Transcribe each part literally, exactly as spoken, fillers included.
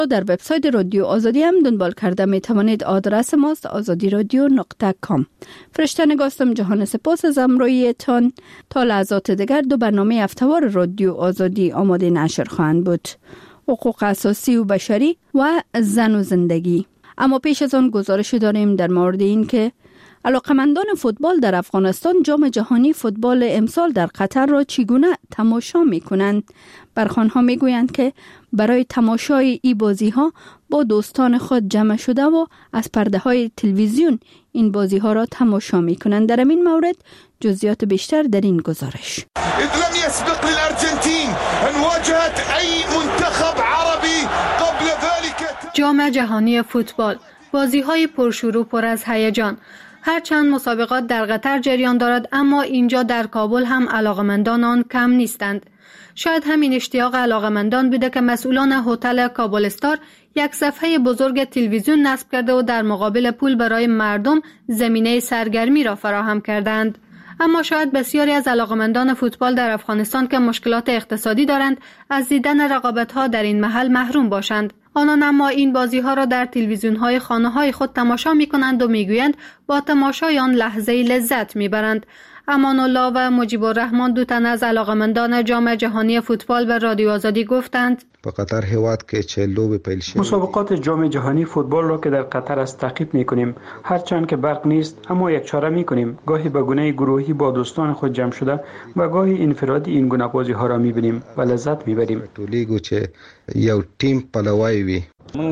در وبسایت رادیو آزادی هم دنبال کرده می توانید. آدرس ماست آزادی رادیو نقطه کام. فرشته نگاستم جهان سپاس از همراهیتان. تا لحظات دیگر دو برنامه هفته‌وار رادیو آزادی آماده نشر خواهند بود: حقوق اساسی و بشری و زن و زندگی. اما پیش از آن گزارش داریم در مورد این که علاقمندان فوتبال در افغانستان جام جهانی فوتبال امسال در قطر را چگونه تماشا می کنند. برخوانها می گویند که برای تماشای این بازی ها با دوستان خود جمع شده و از پرده های تلویزیون این بازی ها را تماشا می کنند. در این مورد جزئیات بیشتر در این گزارش. لم يسبق للأرجنتين أن واجهت أي منتخب عربي قبل ذلك. جام جهانی فوتبال، بازی های پرشور و پر از هیجان. هرچند مسابقات در قطر جریان دارد، اما اینجا در کابل هم علاقمندان آن کم نیستند. شاید همین اشتیاق علاقمندان بوده که مسئولان هتل کابل استار یک صفحه بزرگ تلویزیون نصب کرده و در مقابل پول برای مردم زمینه سرگرمی را فراهم کردند. اما شاید بسیاری از علاقمندان فوتبال در افغانستان که مشکلات اقتصادی دارند از دیدن رقابت‌ها در این محل محروم باشند. آنان اما این بازی‌ها را در تلویزیون‌های خانه‌های خود تماشا می‌کنند و می‌گویند با تماشای آن لحظه‌ای لذت می‌برند. امان الله و مجیب الرحمن دو تن از علاقمندان جام جهانی فوتبال به رادیو آزادی گفتند په قطر هیواد کې چې لوبې پیل شوې مسابقات جام جهانی فوتبال را که در قطر است تعقیب می‌کنیم. هرچند که برق نیست اما یک چاره می‌کنیم. گاهی به گونه گروهی با دوستان خود جمع شده و گاهی انفرادی این گونه بازی‌ها را می‌بینیم و لذت می‌بریم. ټولېږو چې یو ټیم پلوای وي.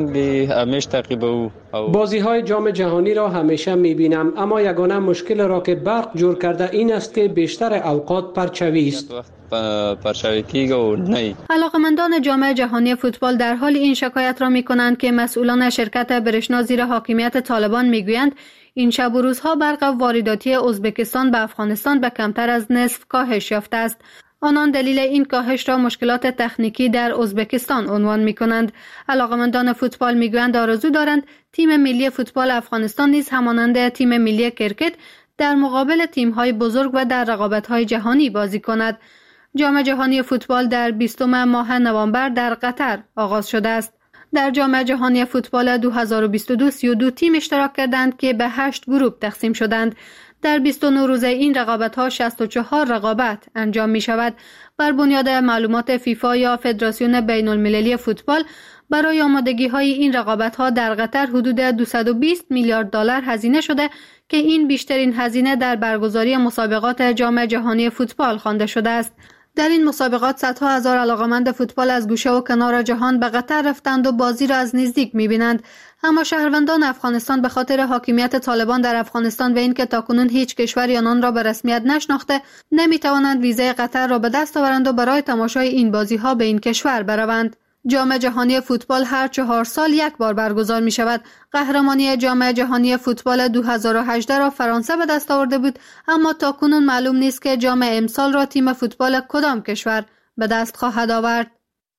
بازی های جام جهانی را همیشه می بینم، اما یگانه مشکل را که برق جور کرده این است که بیشتر اوقات پرچوی است. علاقمندان جام جهانی فوتبال در حال این شکایت را می کنند که مسئولان شرکت برشنا زیر حاکمیت طالبان می گویند این شب و روزها برق وارداتی ازبکستان به افغانستان به کمتر از نصف کاهش یافته است. آنان دلیل این کاهش را مشکلات تکنیکی در ازبکستان عنوان می کنند. علاقمندان فوتبال می گویند آرزو دارند تیم ملی فوتبال افغانستان نیز همانند تیم ملی کرکت در مقابل تیم‌های بزرگ و در رقابت‌های جهانی بازی کند. جام جهانی فوتبال در بیستم ماه نوامبر در قطر آغاز شده است. در جام جهانی فوتبال دو هزار و بیست و دو سی و دو تیم اشتراک کردند که به هشت گروه تقسیم شدند. در بیست و نه روزه این رقابت‌ها شصت و چهار رقابت انجام می‌شود. بر بنیاد معلومات فیفا یا فدراسیون بین‌المللی فوتبال برای آمادگی‌های این رقابت‌ها در قطر حدود دویست و بیست میلیارد دلار هزینه شده که این بیشترین هزینه در برگزاری مسابقات جام جهانی فوتبال خوانده شده است. در این مسابقات صدها هزار علاقمند فوتبال از گوشه و کنار جهان به قطر رفتند و بازی را از نزدیک می‌بینند. اما شهروندان افغانستان به خاطر حاکمیت طالبان در افغانستان و اینکه تاکنون هیچ کشوری آنان را به رسمیت نشناخته نمی‌توانند ویزای قطر را به دست آورند و برای تماشای این بازی‌ها به این کشور بروند. جام جهانی فوتبال هر چهار سال یک بار برگزار می شود. قهرمانی جام جهانی فوتبال دو هزار و هجده را فرانسه به دست آورده بود، اما تاکنون معلوم نیست که جام امسال را تیم فوتبال کدام کشور به دست خواهد آورد.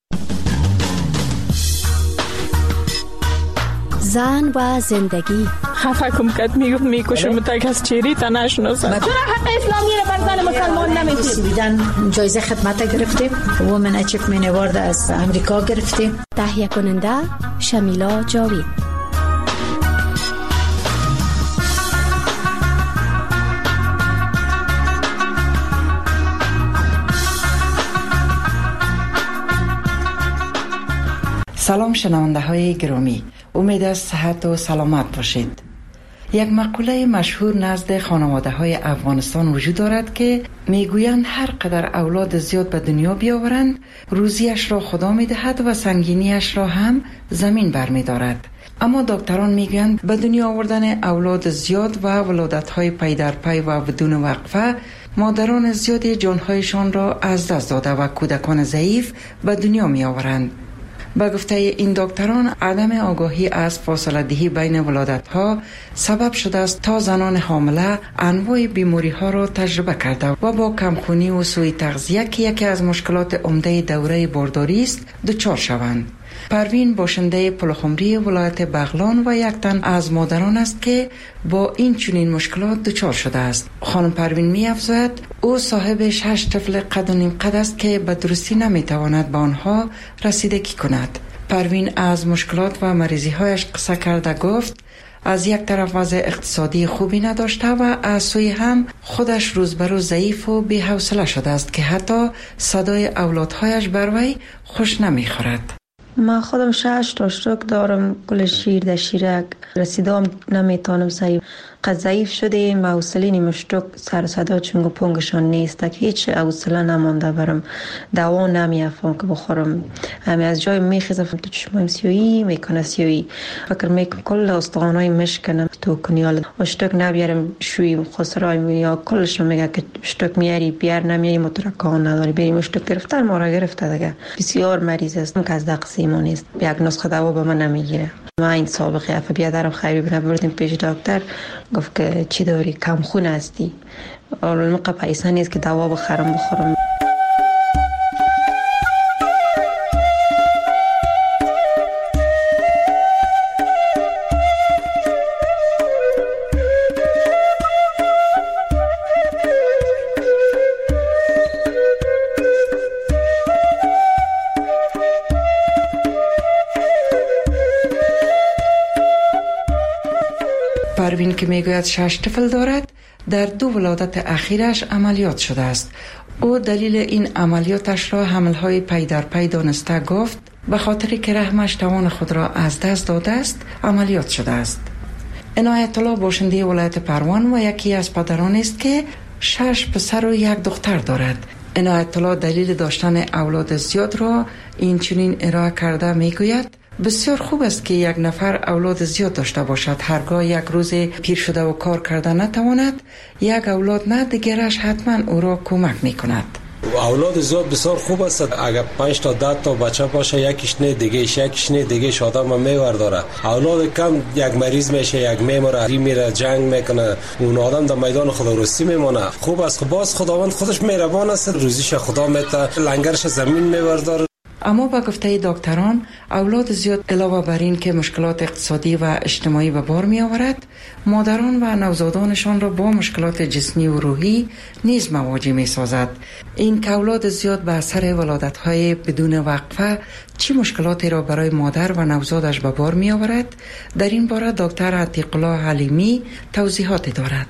زن و زندگی خفه کم کت میگفت میکشم تا کس چیری تا نشناسم. چرا حق اسلامی رو بر زن مسلمان نمیدید؟ سویدن جایزه خدمت گرفتیم، وومن اچیومنت اوارد از امریکا گرفتیم. تهیه کننده شمیلا جاوید. سلام شنونده های گرامی، امید است صحت و سلامت باشید. یک مقوله مشهور نزد خانواده های افغانستان وجود دارد که میگویند هر قدر اولاد زیاد به دنیا بیاورند روزیش را خدا میدهد و سنگینیش را هم زمین برمیدارد. اما دکتران میگویند به دنیا آوردن اولاد زیاد و ولادت های پی در پی و بدون وقفه مادران زیادی جانهایشان را از دست داده و کودکان ضعیف به دنیا می آورند. به گفته این دکتران عدم آگاهی از فاصله دهی بین ولادت ها سبب شده است تا زنان حامله انواع بیماری ها را تجربه کرده و با کمخونی و سوء تغذیه که یکی از مشکلات عمده دوره بارداری است دچار شوند. پروین باشنده پلخمری ولایت بغلان و یک تن از مادران است که با این چنین مشکلات دچار شده است. خانم پروین می افزاید او صاحب شش طفل قد و نیم قد است که به درستی نمی تواند به آنها رسیدگی کند. پروین از مشکلات و مریضی هایش قصه کرده گفت از یک طرف وضع اقتصادی خوبی نداشته و از سوی هم خودش روز به روز ضعیف و بی حوصله شده است که حتی صدای اولادهایش بر وی خوش نمیخورد. ما خودم شش تا اشتراک دارم، کل شیر در شیرک رسیدم نمیتونم صحیح قد ضعیف شده، حوصله نیم اشتراک سر صدا چونگو پونگشان نیست که هیچ حوصله نمانده برم، دوا نمیافم که بخورم، همه از جای میخیزم تو چشمایم سیایی میکنه سیایی، فکر میکنم کل استخوانای مشکنم تو کنیال اشتراک نبیارم شوی خسرای یا کلش میگه که اشتراک میاری بیار نمیاری مترکان نداری بریم اشتراک گرفتن ما را گرفته دیگه. بسیار مریض است که از دقسی ما نیست، یک نسخه دوا به من نمیگیره. ما این سابقه افا بیادرم خیلی بنا بردیم پیش دکتر، گفت که چی داری کم خون هستی، المقا پیسه نیست که دوا بخرم بخورم. پروین که میگوید شش طفل دارد، در دو ولادت اخیرش عملیات شده است. او دلیل این عملیاتش را حملهای پی در پی دانسته گفت به خاطری که رحمش توان خود را از دست داده است عملیات شده است. عنایت الله باشنده ولایت پروان و یکی از پدران است که شش پسر و یک دختر دارد. عنایت الله دلیل داشتن اولاد زیاد را این چنین ارائه کرده میگوید بسیار خوب است که یک نفر اولاد زیاد داشته باشد. هرگاه یک روز پیر شده و کار کرده نتواند، یک اولاد نه دیگرش حتما او را کمک می کند. اولاد زیاد بسیار خوب است. اگر پنج تا ده تا بچه باشه، یکیش نه دیگهش یکیش نه دیگهش آدم میور داره. اولاد کم یک مریض میشه، یک میمره، میره جنگ میکنه، اون آدم در میدان خداروسی میمونه. خوب است. باز خداوند خودش مهربان است، روزیش خدا میته، لنگرش زمین میور داره. اما با گفته دکتران اولاد زیاد علاوه بر این که مشکلات اقتصادی و اجتماعی به بار می آورد، مادران و نوزادانشان را با مشکلات جسمی و روحی نیز مواجه می سازد. این که اولاد زیاد به اثر ولادت های بدون وقفه چی مشکلاتی را برای مادر و نوزادش به بار می آورد، در این باره دکتر عتیق الله حلیمی توضیحاتی دارد.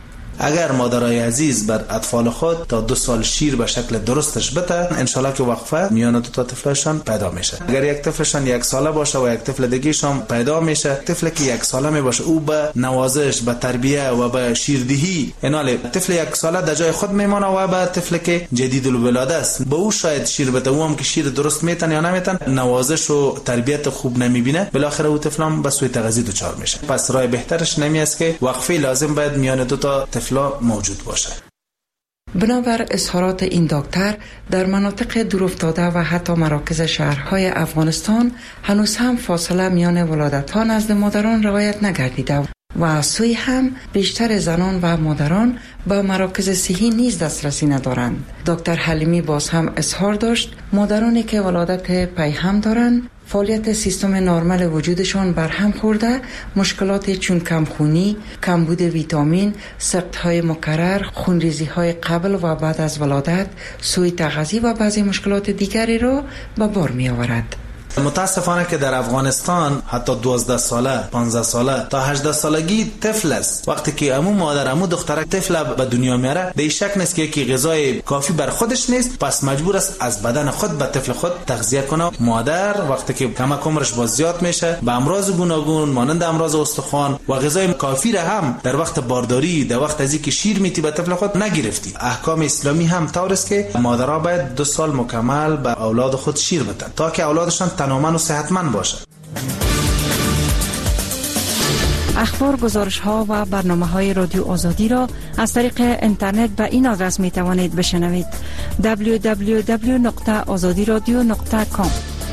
اگر مادرای عزیز بر اطفال خود تا دو سال شیر به شکل درستش بده، انشالله که وقفه میان دو تا طفلشان پیدا میشه. اگر یک طفلشان یک ساله باشه و یک طفل دیگهشان پیدا میشه، طفلی که یک ساله می باشه او به نوازش، به تربیه و به شیردهی، انال طفل یک ساله در جای خود میمانه و به طفلی که جدید الولاده است به او شاید شیر بده، او هم که شیر درست میتن یا نمیتن، نوازش و تربیت خوب نمیبینه، بالاخره او طفلم به سوی تغذیه دچار میشه. پس راه بهترش نمی است که وقفه لازم باید میان دو تا موجود باشد. بنابر اظهارات این دکتر، در مناطق دورافتاده و حتی مراکز شهرهای افغانستان هنوز هم فاصله میان ولادت‌ها نزد مادران رعایت نگردیده و از سوی هم بیشتر زنان و مادران به مراکز صحی نیز دسترسی ندارند. دکتر حلیمی باز هم اظهار داشت مادرانی که ولادت پیهم دارند فعالیت سیستم نرمال وجودشان برهم خورده، مشکلات چون کمخونی، کمبود ویتامین، سقط‌های مکرر، خونریزی‌های قبل و بعد از ولادت، سوء تغذیه و بعضی مشکلات دیگری را به بار می‌آورد. متاسفانه که در افغانستان حتی دوازده ساله، پانزده ساله تا هجده سالگی طفل است. وقتی که امو مادر امو دخترک طفل به دنیا میاره، به شک نیست که یکی غذای کافی بر خودش نیست، پس مجبور است از بدن خود به طفل خود تغذیه کنه. مادر وقتی که کمک عمرش باز زیاد میشه، به امراض گوناگون مانند امراض استخوان و غذای کافی را هم در وقت بارداری، در وقت از اینکه شیر میتی به طفل خود نگرفتی. احکام اسلامی هم طور است که مادرها باید دو سال مکمل به اولاد خود شیر بدن تا که اولادشان تنومند و صحتمند باشد. اخبار، گزارش ها و برنامه های رادیو آزادی را از طریق اینترنت به این آدرس می توانید بشنوید: دبلیو دبلیو دبلیو نقطه آزادی رادیو نقطه کام.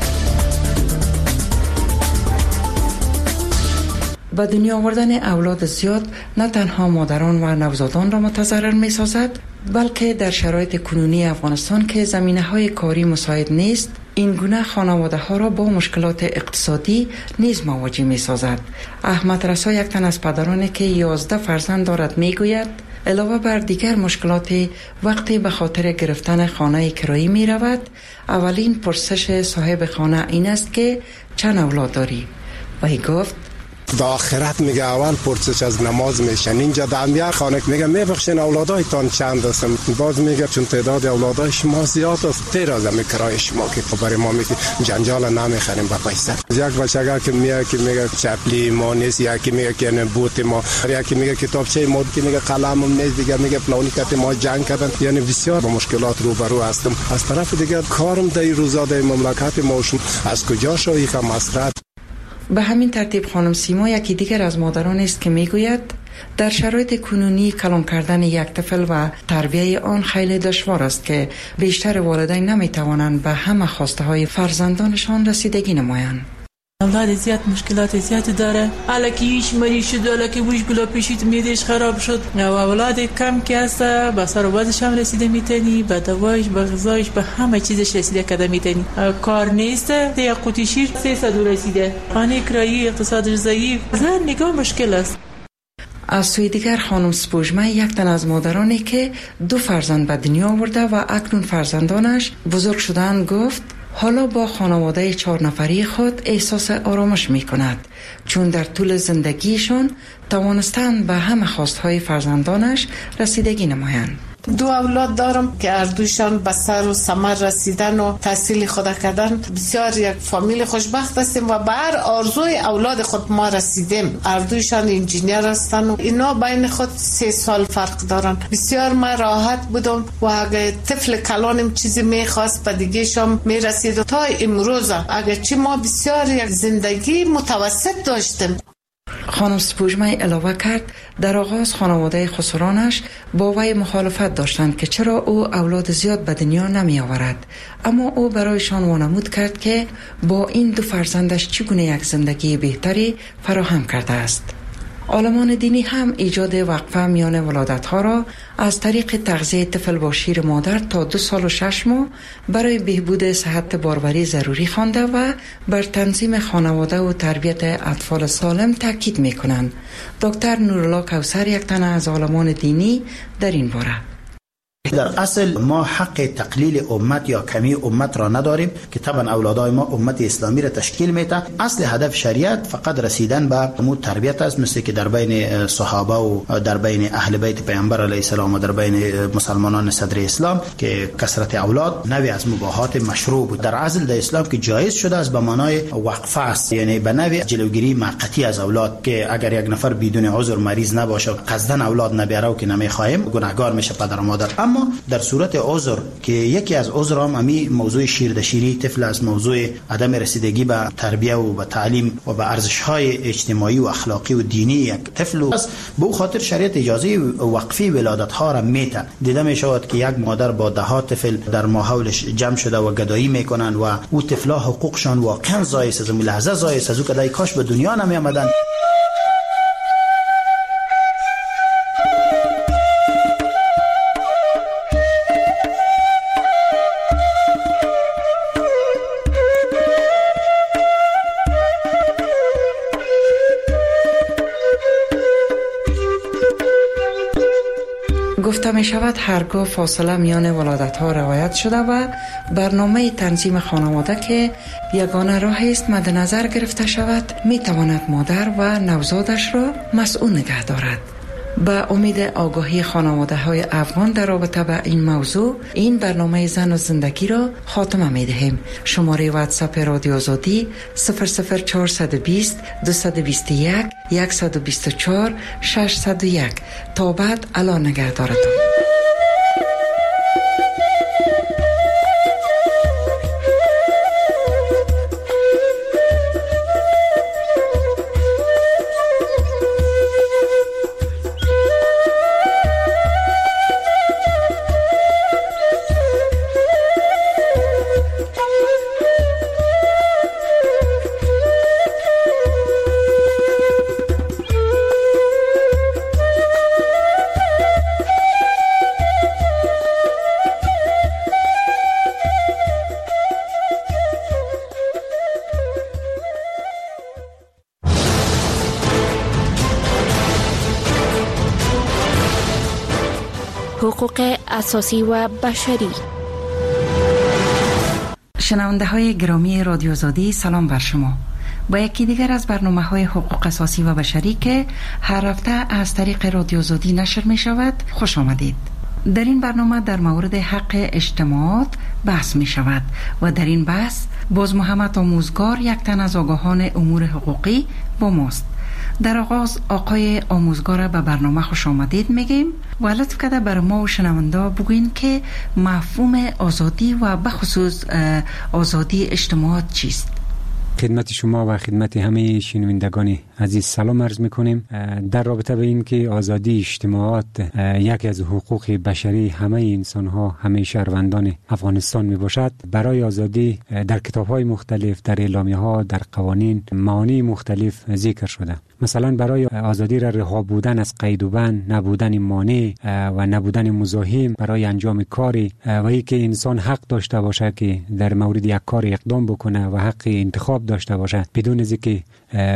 به دنیا آوردن اولاد زیاد نه تنها مادران و نوزادان را متضرر می سازد، بلکه در شرایط کنونی افغانستان که زمینه های کاری مساعد نیست، این گونه خانواده ها را با مشکلات اقتصادی نیز مواجه می سازد. احمد رسا، یک تن از پدرانی که یازده فرزند دارد، می گوید علاوه بر دیگر مشکلات وقتی به خاطر گرفتن خانه کرایی می رود، اولین پرسش صاحب خانه این است که چند اولاد داری؟ وی گفت در آخرت میگه اول پرسش از نماز میشن. اینجا در امیر خانه میگه میبخشین اولادایتان چند هستن؟ باز میگه چون تعداد اولادای شما زیاد است تیر از همه کرای شما که برای ما میگه جنجال نمیخریم با پیسه. یک بچه اگر که میگه که میگه چپلی ما نیست، یکی میگه که نه بوت ما، یکی میگه کتابچه ما، که میگه قلمم نیست، دیگه میگه فلانی کت ما جنگ کردن. یعنی بسیار با مشکلات روبرو هستم. از طرف دیگه کارم در روزا در مملکت ما از کجا شوی که مصرف. به همین ترتیب خانم سیما یکی دیگر از مادران است که میگوید در شرایط کنونی کلان کردن یک طفل و تربیه آن خیلی دشوار است که بیشتر والدین نمیتوانند به همه خواسته های فرزندانشان رسیدگی نمایند. اولاد زیاد مشکلات زیاد داره، الکی هیچ مریض شد، الکی بوش گلا پیشید میدش خراب شد و اولاد کم که است به سر و بازش هم رسیده میتونی، به دوایش، به غذایش، به همه چیزش رسیده کده میتونی. کار نیست، دیگه قوطی شیر سیصد رسیده، خانه کرایی، اقتصادش ضعیف، زن نگاه مشکل است. از سوی دیگر خانم سپوږمۍ یک تن از مادرانی که دو فرزند به دنیا آورده و اکنون فرزندانش بزرگ شدن گفت حالا با خانواده چهار نفری خود احساس آرامش می کند، چون در طول زندگیشون توانستند به همه خواستهای فرزندانش رسیدگی نمایند. دو اولاد دارم که هر دویشان به سر و ثمر رسیدن و تحصیل خود کردن. بسیار یک فامیل خوشبخت هستیم و به هر آرزوی اولاد خود ما رسیدیم. هر دویشان انجینیر هستن و اینا بین خود سه سال فرق دارن. بسیار ما راحت بودم و اگه طفل کلانم چیزی میخواست به دیگه شام میرسید و تا امروز اگه چی ما بسیار یک زندگی متوسط داشتیم. خانم سپوږمۍ علاوه کرد در آغاز خانواده خسرانش با وی مخالفت داشتند که چرا او اولاد زیاد به دنیا نمی آورد، اما او برایشان وانمود کرد که با این دو فرزندش چگونه یک زندگی بهتری فراهم کرده است. عالمان دینی هم ایجاد وقفه میان ولادت‌ها را از طریق تغذیه طفل با شیر مادر تا دو سال و شش ماه برای بهبود صحت باروری ضروری خوانده و بر تنظیم خانواده و تربیت اطفال سالم تاکید می‌کنند. دکتر نورالله کوثر یک تن از عالمان دینی در این باره در اصل ما حق تقلیل امت یا کمی امت را نداریم که طبعا اولادای ما امت اسلامی را تشکیل میده. اصل هدف شریعت فقط رسیدن به امور تربیت است، مثل که در بین صحابه و در بین اهل بیت پیامبر علیه السلام و در بین مسلمانان صدر اسلام که کثرت اولاد نوعی از مباحات مشروع بود. در اصل در اسلام که جایز شده است به معنای وقفه است، یعنی به نوع جلوگیری موقتی از اولاد که اگر یک نفر بدون عذر مریض نباشه قصدن اولاد نبیاره و که نمیخوایم گناهکار میشه پدر و مادر. اما در صورت عذر که یکی از عذر هم امی موضوع شیردشیری طفل از موضوع عدم رسیدگی به تربیه و به تعلیم و به ارزش‌های اجتماعی و اخلاقی و دینی یک طفل است، به او خاطر شریعت اجازه وقفی ولادت‌ها را میده. دیده می شود که یک مادر با ده ها طفل در ماحولش جمع شده و گدایی میکنن و او طفلا حقوقشان واقعا ضایع است، از لحظه ضایع است، از او کدای کاش به دنیا نمی آمدن. گفته می شود هرگاه فاصله میان ولادت ها روایت شده و برنامه تنظیم خانواده که یگانه راه است مد نظر گرفته شود، می تواند مادر و نوزادش را مسئول نگه دارد. به امید آگاهی خانواده های افغان در رابطه با این موضوع این برنامه زن و زندگی را خاتمه می دهیم. شماره واتساپ رادیو آزادی صفر صفر چهارصد و بیست دویست و بیست و یک صد و بیست و چهار ششصد و یک. تا بعد الان نگهدارتان. حقوق اساسی و بشری. شنونده های گرامی رادیو آزادی، سلام بر شما. با یکی دیگر از برنامه های حقوق اساسی و بشری که هر هفته از طریق رادیو آزادی نشر می شود خوش آمدید. در این برنامه در مورد حق اجتماعات بحث می شود و در این بحث باز محمد آموزگار، یک تن از آگاهان امور حقوقی، با ماست. در آغاز آقای آموزگار به برنامه خوش آمدید میگیم و لطف کرده بر ما و شنونده بگوین که مفهوم آزادی و بخصوص آزادی اجتماعات چیست؟ خدمت شما و خدمت همه شنوندگان عزیز سلام عرض میکنیم. در رابطه به این که آزادی اجتماعات یکی از حقوق بشری همه انسان ها، همه شهروندان افغانستان می باشد، برای آزادی در کتاب های مختلف، در اعلامیه ها، در قوانین معانی مختلف ذکر شده. مثلا برای آزادی را رها بودن از قید و بند، نبودن مانع و نبودن مزاحم برای انجام کاری و اینکه انسان حق داشته باشه که در مورد یک کار اقدام بکنه و حق انتخاب داشته باشه بدون از اینکه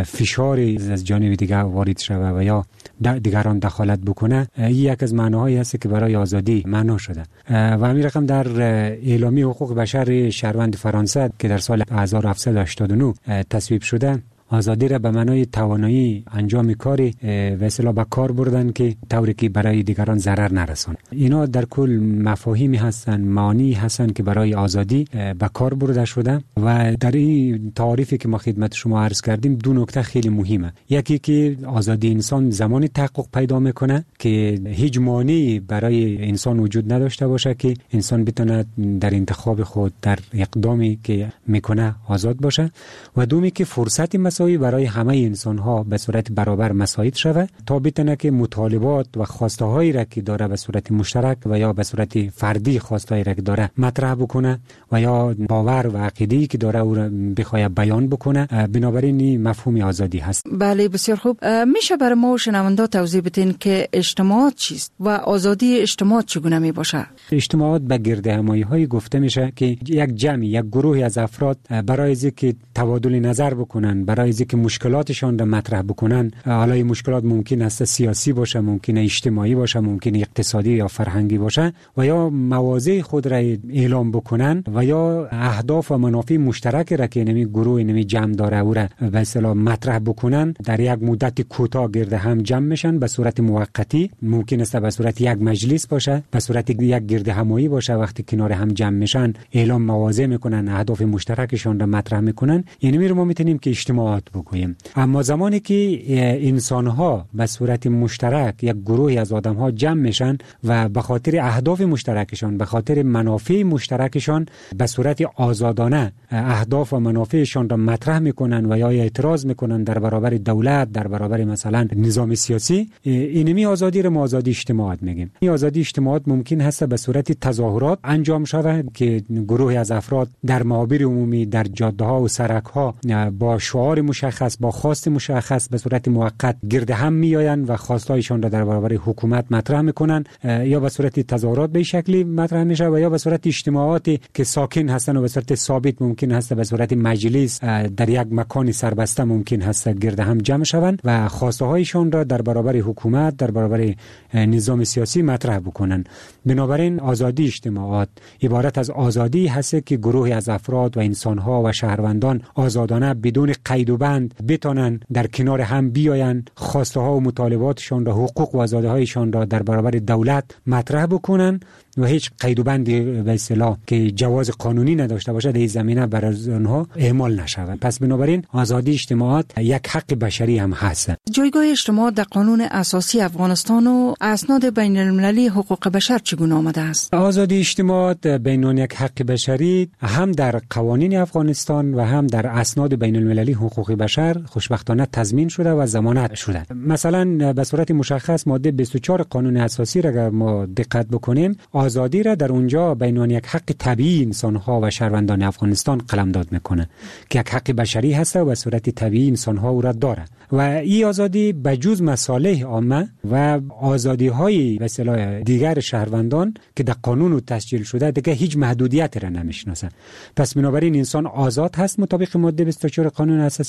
فشاری از جانب دیگر وارد شود و یا دیگران دخالت بکنه. این یک از معناهایی است که برای آزادی معنا شده و همین رقم در اعلامیه حقوق بشر شهروند فرانسه که در سال هزار و هفتصد و هشتاد و نه تصویب شده، آزادی را به معنای توانایی انجام کاری و اصطلاح به کار بردن که طوری که برای دیگران ضرر نرسونه. اینا در کل مفاهیمی هستن، معانی هستن که برای آزادی به کار برده شده و در این تعریفی که ما خدمت شما عرض کردیم دو نکته خیلی مهمه. یکی که آزادی انسان زمانی تحقق پیدا میکنه که هیچ مانعی برای انسان وجود نداشته باشه که انسان بتونه در انتخاب خود، در اقدامی که میکنه آزاد باشه، و دومی که فرصت مساوی برای همه انسان ها به صورت برابر مساعد شود تا بتونه که مطالبات و خواسته هایی را که داره به صورت مشترک و یا به صورت فردی خواسته هایی را که داره مطرح بکنه و یا باور و عقیده‌ای که داره او را بخواد بیان بکنه. بنابراین این مفهوم آزادی هست. بله، بسیار خوب. میشه برای ما و شنونده توضیح بدین که اجتماعات چیست و آزادی اجتماعات چگونه می باشه؟ اجتماعات به گردهمایی های گفته میشه که یک جمع، یک گروه از افراد برای اینکه تبادل نظر بکنن، برای اینکه مشکلاتشان را مطرح بکنن، حالا این مشکلات ممکن است سیاسی باشه، ممکن اجتماعی باشه، ممکن اقتصادی یا فرهنگی باشه، و یا مواضع خود را اعلام بکنن و یا اهداف و منافع مشترک را که نمی گروه نمی جمع داره او را به اصطلاح مطرح بکنن، در یک مدت کوتاه گرد هم جمع میشن به صورت موقتی. ممکن است به صورت یک مجلس باشه، به صورت یک گرد همایی باشه. وقتی کنار هم جمع میشن اعلام مواضع میکنن، اهداف مشترکشان را مطرح میکنن. یعنی می رو ما میتونیم که اجتماعات بگوییم. اما زمانی که انسان‌ها به صورت مشترک، یک گروهی از آدم‌ها جمع میشن و به خاطر اهداف مشترکشان، به خاطر منافع مشترکشان به صورت آزادانه اهداف و منافعشان را مطرح میکنن و یا اعتراض میکنن در برابر دولت، در برابر مثلا نظام سیاسی، اینمی آزادی را ما آزادی اجتماعات میگیم. این آزادی اجتماعات ممکن هست به صورت تظاهرات انجام شود که گروهی از افراد در محاور عمومی، در جاده‌ها و سرک‌ها با شعار مشخص، با خواست مشخص به صورت موقت گرد هم میآیند و خواستایشان را در برابر حکومت مطرح میکنن، یا به صورت تظاهرات به شکلی مطرح میشه و یا به صورت اجتماعاتی که ساکن هستن و به صورت ثابت ممکن هست به صورت مجلس در یک مکان سربسته ممکن هست گرد هم جمع شوند و خواسته هایشان را در برابر حکومت، در برابر نظام سیاسی مطرح بکنن. بنابراین آزادی اجتماعات عبارت از آزادی هست که گروهی از افراد و انسان‌ها و شهروندان آزادانه بدون قید و بند بتونن در کنار هم بیاین، خواسته ها و مطالباتشان را، حقوق و آزادی هایشان را در برابر دولت مطرح بکنن و هیچ قید و بندی به اصطلاح که جواز قانونی نداشته باشه در این زمینه برای آنها اعمال نشود. پس بنابراین آزادی اجتماعات یک حق بشری هم هست. جایگاه اجتماعات در قانون اساسی افغانستان و اسناد بین المللی حقوق بشر چگونه آمده است؟ آزادی اجتماعات بین یک حق بشری هم در قوانین افغانستان و هم در اسناد بین المللی حقوق بشر خوشبختانه تضمین شده و ضمانت شده. مثلا به صورت مشخص ماده بیست و چهار قانون اساسی را اگر ما دقت بکنیم، آزادی را در اونجا بین یک حق طبیعی انسان‌ها و شهروندان افغانستان قلمداد میکنه که یک حق بشری هست و به صورت طبیعی انسان‌ها او را داره و این آزادی بجز مصالح عامه و آزادی‌های به اصطلاح دیگر شهروندان که در قانون تسجیل شده دیگه هیچ محدودیت را نمیشناسه. پس بنابراین انسان آزاد هست مطابق ماده بیست و چهار قانون اساسی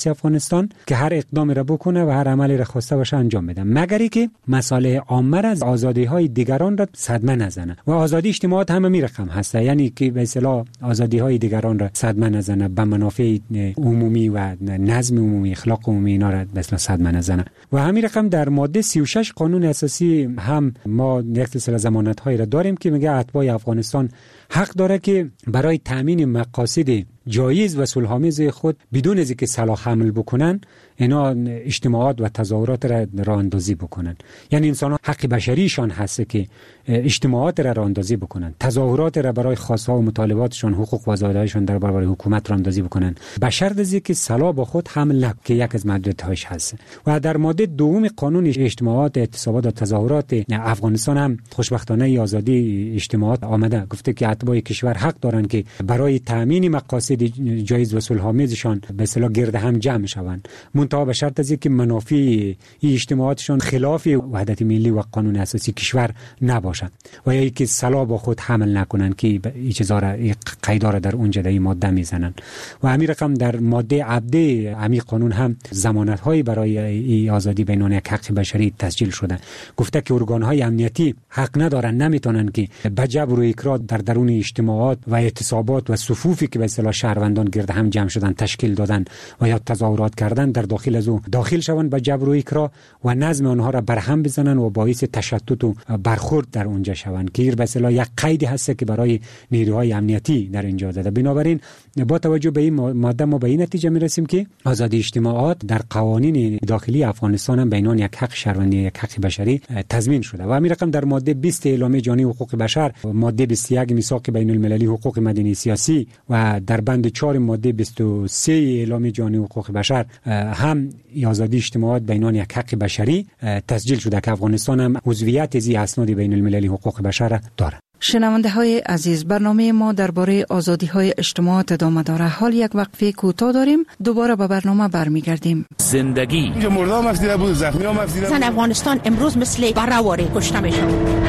اساسی افغانستان که هر اقدامی را بکنه و هر عملی را خواسته باشه انجام بده، مگری که مصالح عامه از آزادی‌های دیگران را صدمه نزنه. و آزادی اجتماعات هم می رقم هست، یعنی که به اصطلاح آزادی‌های دیگران را صدمه نزنه، به منافع عمومی و نظم عمومی، اخلاق عمومی اینا را به اصطلاح صدمه نزنه. و همین رقم در ماده سی و شش قانون اساسی هم ما یک سلسله ضمانت‌هایی را داریم که میگه اتباع افغانستان حق داره که برای تامین مقاصد جایز و صلح‌آمیز خود بدون از اینکه سلاح حمل بکنن اینا اجتماعات و تظاهرات را راه اندازی بکنن. یعنی انسان ها حق بشریشان هست که اجتماعات را راه اندازی بکنن، تظاهرات را برای خواست‌ها و مطالباتشان، حقوق و آزادی‌هاشون در برابر حکومت راه اندازی بکنن، به شرط از اینکه سلاح با خود حمل نکنند که یک از محدودیت‌هاش هست. و در ماده دوم قانون اجتماعات، اعتصابات و تظاهرات افغانستان هم خوشبختانه آزادی اجتماعات آمده، گفته که اتباع کشور حق دارند که برای تامین مقاصد جایز و صلح‌آمیزشان به اصطلاح گرد هم جمع شوند، منتها به شرط از اینکه منافع این اجتماعاتشان خلاف وحدت ملی و قانون اساسی کشور نباشد و یا اینکه سلاح با خود حمل نکنند که این چیزا را قیدا را در اونجا در این ماده میزنند. و همین رقم در ماده عبده همین قانون هم ضمانت‌های برای این آزادی به عنوان یک حق بشری تسجیل شده، گفته که ارگان‌های امنیتی حق ندارند، نمیتونن که به جبر و اکراه در درون اجتماعات و اعتصابات و صفوفی که به اصطلاح شهروندان گرد هم جمع شدن تشکیل دادن و یا تظاهرات کردن در داخل از او داخل شوند به جبر و اکراه و نظم آنها را برهم بزنن و باعث تشتت و برخورد در اونجا شوند که به اصطلاح یک قیدی هست که برای نیروهای امنیتی در اینجا داده. بنابراین با توجه به این ماده ما به این نتیجه میرسیم که آزادی اجتماعات در قوانین داخلی افغانستان هم به عنوان یک حق شهروندی، یک حق بشری تضمین شده. و همین رقم در ماده بیست اعلامیه جهانی حقوق بشر، ماده بیست و یک میثاق بین المللی حقوق مدنی سیاسی و در بند چهار ماده بیست و سه اعلامیه جهانی حقوق بشر هم آزادی اجتماعات به عنوان یک حق بشری تسجیل شده که افغانستان هم عضویت از اسناد بین المللی حقوق بشر دارد. شنونده های عزیز، برنامه ما درباره آزادی های اجتماعات ادامه داره. حال یک وقفه کوتاه داریم، دوباره به برنامه برمیگردیم. زندگی مردم مفیده بود، زخمی ها مفیده بود. زن افغانستان امروز مثل برآوری کشته میشن.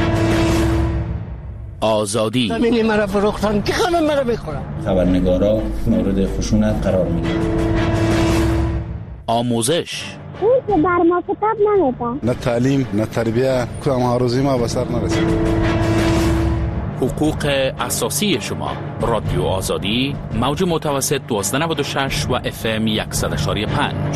آزادی زمین مرا فروختن که خانم مرا بخورن. خبرنگارا مورد خشونت قرار میگیرن. آموزش اون که بر ما کتاب نمیده، نه تعلیم نه تربیه، که هرروزی ما به سر نرسید. حقوق اساسی شما. رادیو آزادی، موج متوسط دویست و نود و شش و اف ام صد و یک و پنج.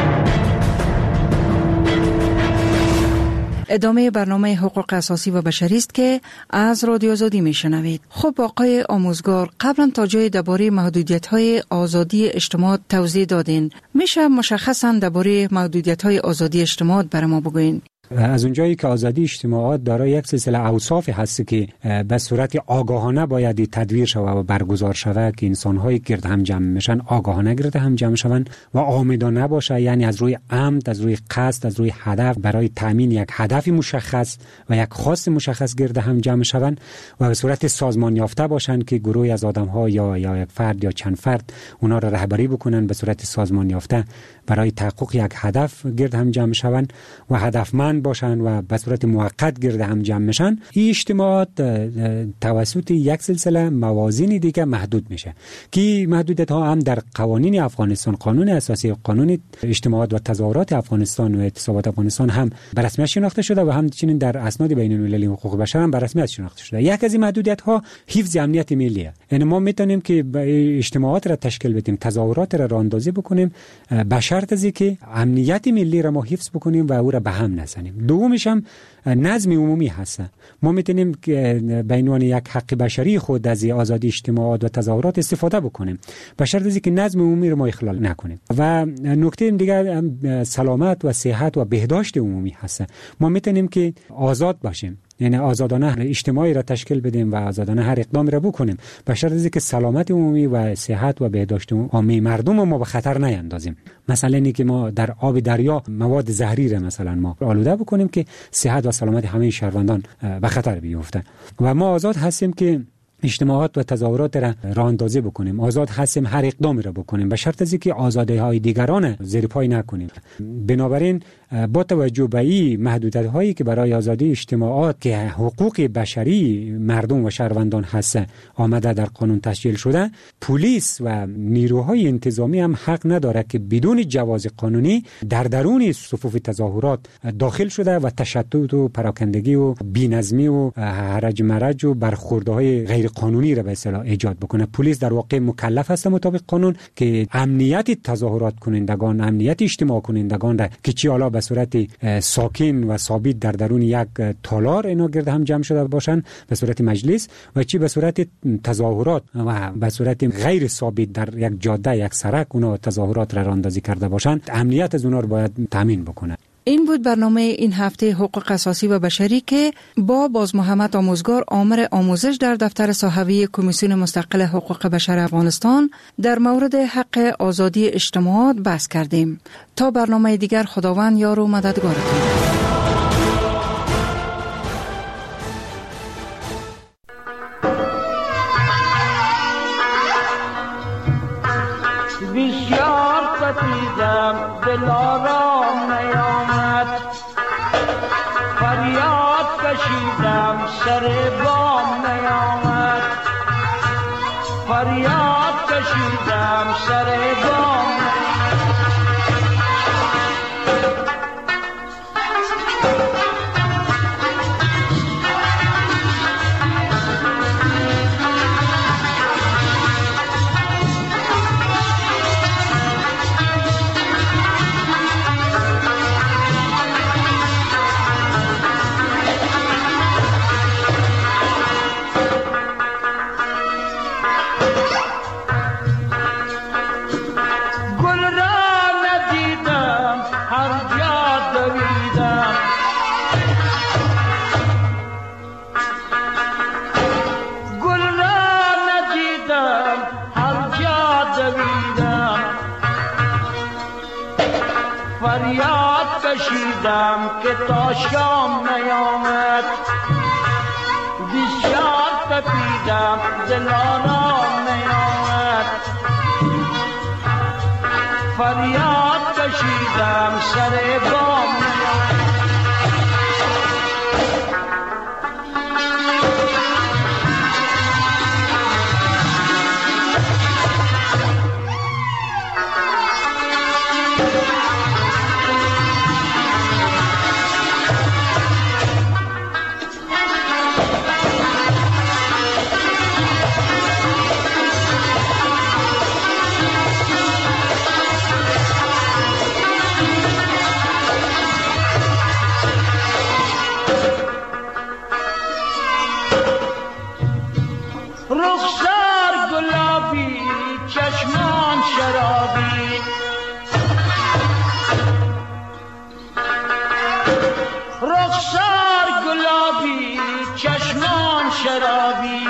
ادامه برنامه حقوق اساسی و بشری است که از رادیو آزادی میشنوید. خب آقای آموزگار، قبلا تا جای درباره محدودیت‌های آزادی اجتماعات توضیح دادین، میشه مشخصاً درباره محدودیت‌های آزادی اجتماعات برای ما بگوین؟ از اونجایی که آزادی اجتماعات دارای یک سلسله اوصاف هست که به صورت آگاهانه باید تدویر شود و برگزار شود که انسان‌های گرد هم جمع میشن آگاهانه گرد هم جمع شوند و آمدانه باشه، یعنی از روی عمد، از روی قصد، از روی هدف برای تامین یک هدف مشخص و یک خواست مشخص گرد هم جمع شوند و به صورت سازمان یافته باشند که گروهی از آدم‌ها یا یا یک فرد یا چند فرد اونا را رهبری بکنن به صورت سازمان یافته برای تحقق یک هدف گرد هم جمع شوند و هدفمند باشن و به صورت موقت گرد هم جمع میشن. این اجتماعات توسط یک سلسله موازین دیگه محدود میشه که محدودیت ها هم در قوانین افغانستان، قانون اساسی، قانون اجتماعات و تظاهرات افغانستان و اعتصابات افغانستان هم به رسمیت شناخته شده و همچنین در اسناد بین المللی حقوق بشر هم به رسمیت شناخته شده. یک از این محدودیت ها حفظ امنیت ملیه، یعنی ما میتونیم که اجتماعات را تشکیل بدیم، تظاهرات را راه اندازی بکنیم به شرط از اینکه امنیت ملی را ما حفظ بکنیم و او را به هم نزنیم. دومش هم نظم عمومی هست. ما میتونیم به عنوان یک حق بشری خود از آزادی اجتماعات و تظاهرات استفاده بکنیم به شرط از اینکه نظم عمومی رو ما اخلال نکنیم. و نکته دیگر سلامت و صحت و بهداشت عمومی هست. ما میتونیم که آزاد باشیم، یعنی آزادانه اجتماعی را تشکیل بدیم و آزادانه هر اقدامی را بکنیم به شرط از اینکه سلامت عمومی و صحت و بهداشت عمومی مردم ما به خطر نیندازیم. مثلا اینکه ما در آب دریا مواد زهری را مثلا ما آلوده بکنیم که صحت و سلامت همه شهروندان به خطر بیفته. و ما آزاد هستیم که اجتماعات و تظاهرات را راه اندازی بکنیم، آزاد هستیم هر اقدامی را بکنیم، به شرط از اینکه آزادی‌های دیگران زیر پای نکنیم. بنابراین با توجه به این محدودیت‌هایی که برای آزادی اجتماعات که حقوق بشری مردم و شهروندان هست آمده در قانون تسجیل شده، پلیس و نیروهای انتظامی هم حق نداره که بدون جواز قانونی در درون صفوف تظاهرات داخل شده و تشتت و پراکندگی و بی‌نظمی و هرج مرج و برخوردهای غیر قانونی را به اصطلاح ایجاد بکنه. پلیس در واقع مکلف است مطابق قانون که امنیت تظاهرات کنندگان، امنیت اجتماع کنندگان را که چی حالا به صورت ساکن و ثابت در درون یک تالار اینا گرد هم جمع شده باشن به صورت مجلس و چی به صورت تظاهرات و به صورت غیر ثابت در یک جاده، یک سرک اونا تظاهرات را راندازی کرده باشن، امنیت از اونا رو باید تامین بکنه. این بود برنامه این هفته حقوق اساسی و بشری که با باز محمد آموزگار آمر آموزش در دفتر صحوی کمیسیون مستقل حقوق بشر افغانستان در مورد حق آزادی اجتماعات بحث کردیم. تا برنامه دیگر خداوند یار و مددگارتون. بسیار ستیدم دلارام نیامد، فریاد کشیدم سر بام نیامد، فریاد کشیدم سر بام فریاد کشیدم که تا شام نیامد، بسیار تپیدم دلارام نیامد، فریاد کشیدم سر بام نیامد. رخسار گلابی چشمان شرابی، رخسار گلابی چشمان شرابی،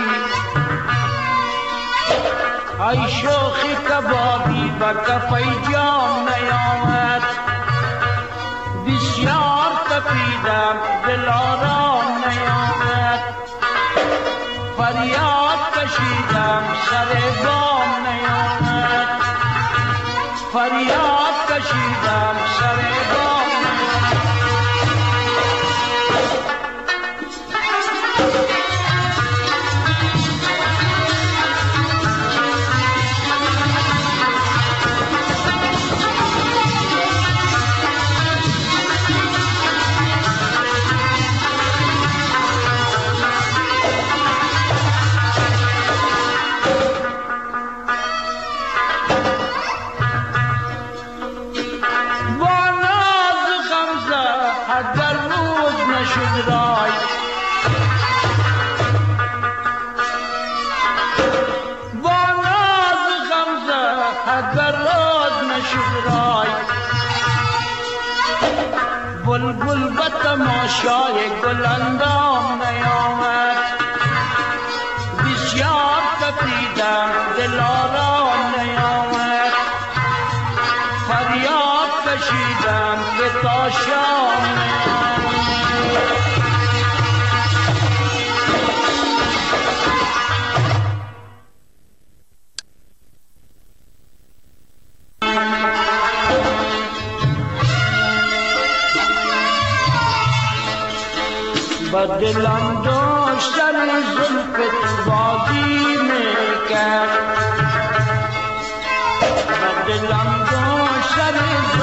ای شوخی کبابی با کفی جام نیامد، بسیار تپیدم دلارام نیامد، فریاد کشیدم سر بام نیامد، فریاد کشیدم سر بام نیامد. بلبل به تماشای گل اندام نیامد، بسیار تپیدم دلارام نیامد، فریاد کشیدم که تا شام نیامد. و دلم داشتن زلفت بازی میکرد و دلم داشتن